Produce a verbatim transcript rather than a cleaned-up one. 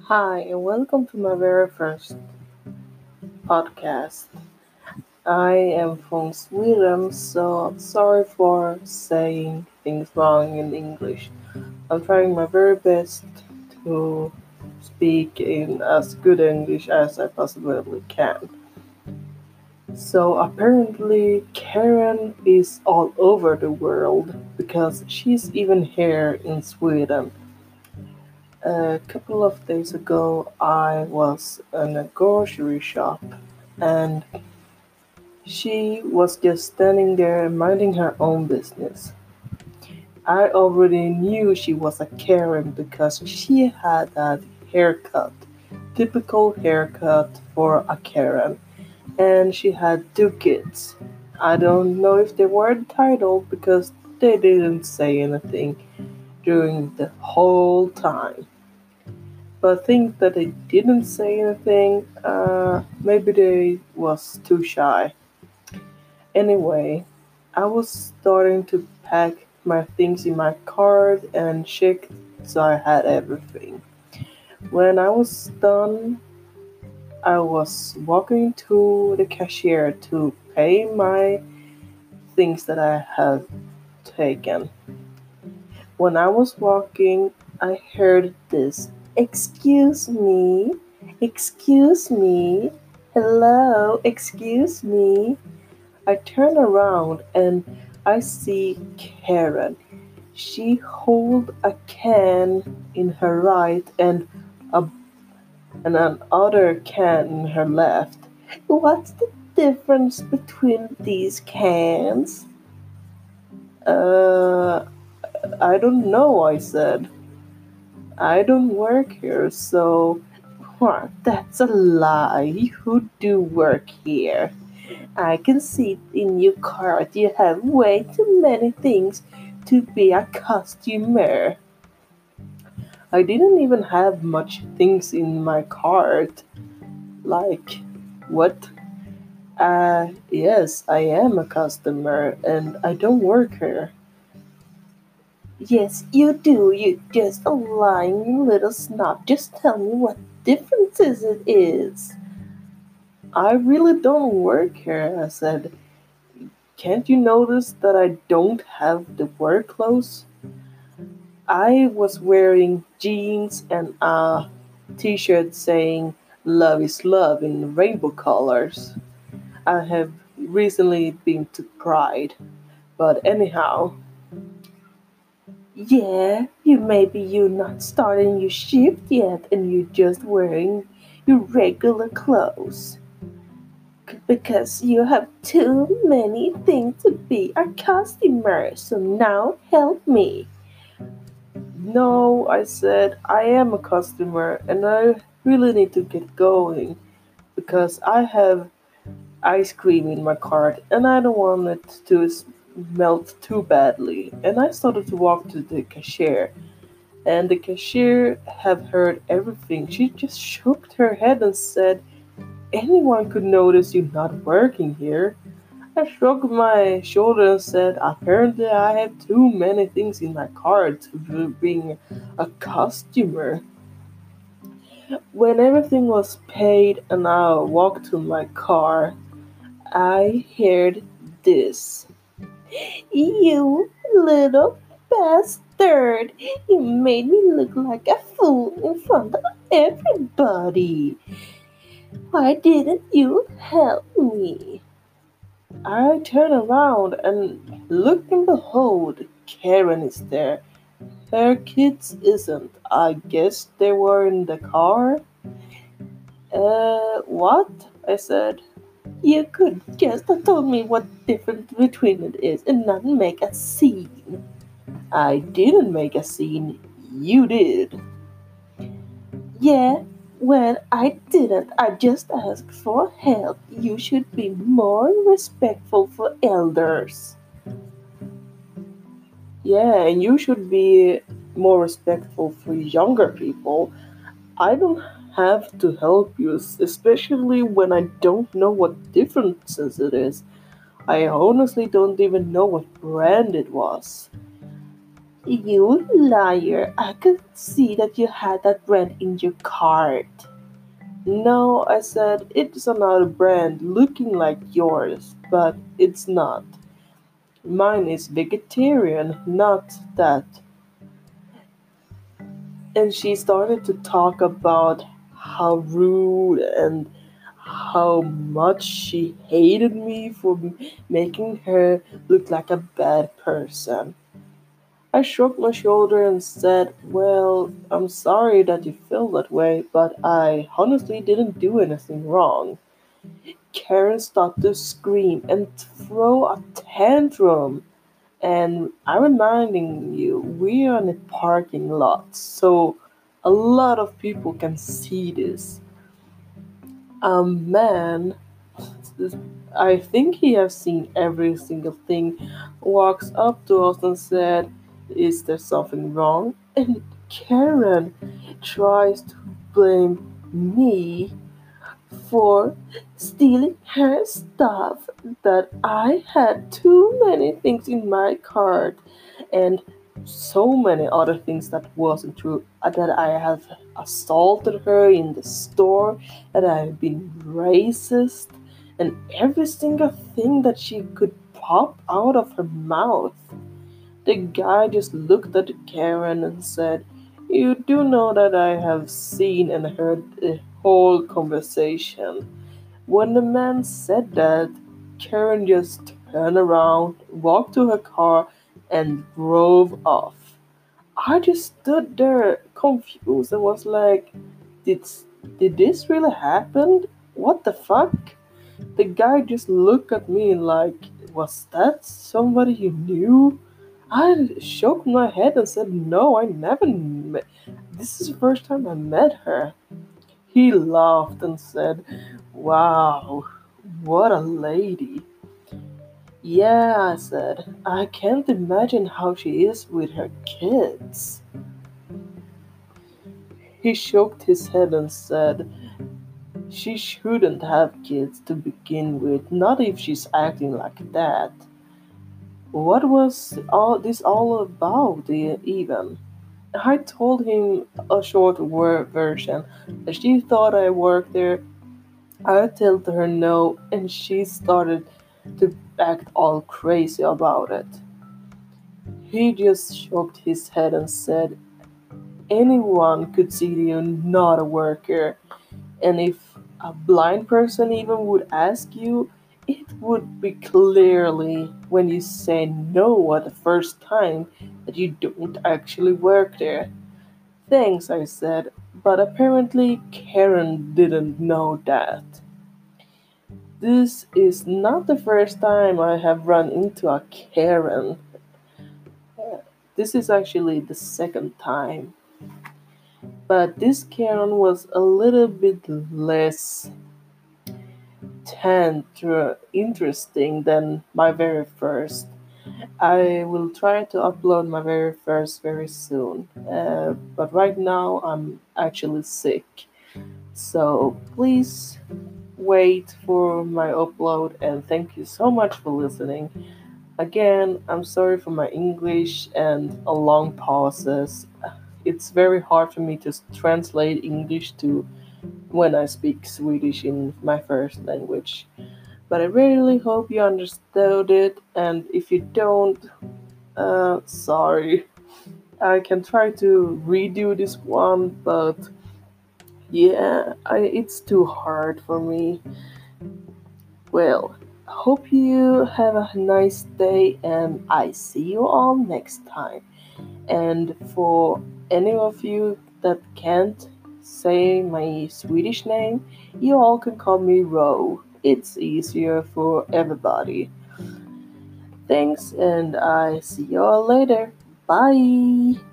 Hi, and welcome to my very first podcast. I am from Sweden, so I'm sorry for saying things wrong in English. I'm trying my very best to speak in as good English as I possibly can. So apparently, Karen is all over the world because she's even here in Sweden. A couple of days ago, I was in a grocery shop and she was just standing there minding her own business. I already knew she was a Karen because she had that haircut, typical haircut for a Karen, and she had two kids. I don't know if they were entitled because they didn't say anything during the whole time. But I think that they didn't say anything. Uh, maybe they was too shy. Anyway, I was starting to pack my things in my cart and check so I had everything. When I was done, I was walking to the cashier to pay my things that I had taken. When I was walking, I heard this. Excuse me, excuse me, hello, excuse me. I turn around and I see Karen. She hold a can in her right and a and another can in her left. What's the difference between these cans? Uh, I don't know, I said. I don't work here, so. What? That's a lie. You do work here. I can see in your card you have way too many things to be a customer. I didn't even have much things in my cart. Like, what? Uh, yes, I am a customer and I don't work here. Yes, you do. You're just a lying little snob. Just tell me what differences it is. I really don't work here, I said. Can't you notice that I don't have the work clothes? I was wearing jeans and a t shirt saying love is love in rainbow colors. I have recently been to Pride, but anyhow. Yeah, you maybe you're not starting your shift yet and you're just wearing your regular clothes because you have too many things to be a customer. So now help me. No, I said, I am a customer and I really need to get going because I have ice cream in my cart and I don't want it to s- melt too badly. And I started to walk to the cashier and the cashier had heard everything. She just shook her head and said, anyone could notice you not working here. I shrugged my shoulder and said, apparently I have too many things in my cart to be being a customer. When everything was paid and I walked to my car, I heard this. You little bastard! You made me look like a fool in front of everybody. Why didn't you help me? I turn around and look and behold, Karen is there. Her kids isn't. I guess they were in the car. Uh, what? I said. You could just have told me what difference between it is and not make a scene. I didn't make a scene. You did. Yeah, well, I didn't. I just asked for help. You should be more respectful for elders. Yeah, and you should be more respectful for younger people. I don't have to help you, especially when I don't know what differences it is. I honestly don't even know what brand it was. You liar! I could see that you had that brand in your cart. No, I said, it's another brand looking like yours, but it's not. Mine is vegetarian, not that. And she started to talk about how rude and how much she hated me for making her look like a bad person. I shrugged my shoulder and said, well, I'm sorry that you feel that way, but I honestly didn't do anything wrong. Karen started to scream and throw a tantrum. And I'm reminding you, we are in a parking lot, so a lot of people can see this. A man, I think he has seen every single thing, walks up to us and said, is there something wrong? And Karen tries to blame me for stealing her stuff, that I had too many things in my cart and so many other things that wasn't true, uh, that I have assaulted her in the store, that I've been racist, and every single thing that she could pop out of her mouth. The guy just looked at Karen and said, you do know that I have seen and heard the whole conversation. When the man said that, Karen just turned around, walked to her car, and drove off. I just stood there confused and was like, did, did this really happen? What the fuck? The guy just looked at me like, was that somebody you knew? I shook my head and said, no, I never met. This is the first time I met her. He laughed and said, wow, what a lady. Yeah, I said, I can't imagine how she is with her kids. He shook his head and said, she shouldn't have kids to begin with, not if she's acting like that. What was all this all about, e- even? I told him a short word version. She thought I worked there. I told her no, and she started to act all crazy about it. He just shook his head and said, anyone could see you're not a worker, and if a blind person even would ask you, it would be clearly when you say no at the first time that you don't actually work there. Thanks, I said, but apparently Karen didn't know that. This is not the first time I have run into a Karen. This is actually the second time. But this Karen was a little bit less tender, interesting than my very first. I will try to upload my very first very soon. Uh, but right now I'm actually sick. So please wait for my upload, and thank you so much for listening. Again, I'm sorry for my English and a long pauses. It's very hard for me to translate English to when I speak Swedish in my first language. But I really hope you understood it, and if you don't, uh, sorry. I can try to redo this one, but yeah, I, it's too hard for me. Well, hope you have a nice day, and I see you all next time. And for any of you that can't say my Swedish name, you all can call me Ro. It's easier for everybody. Thanks, and I see you all later. Bye.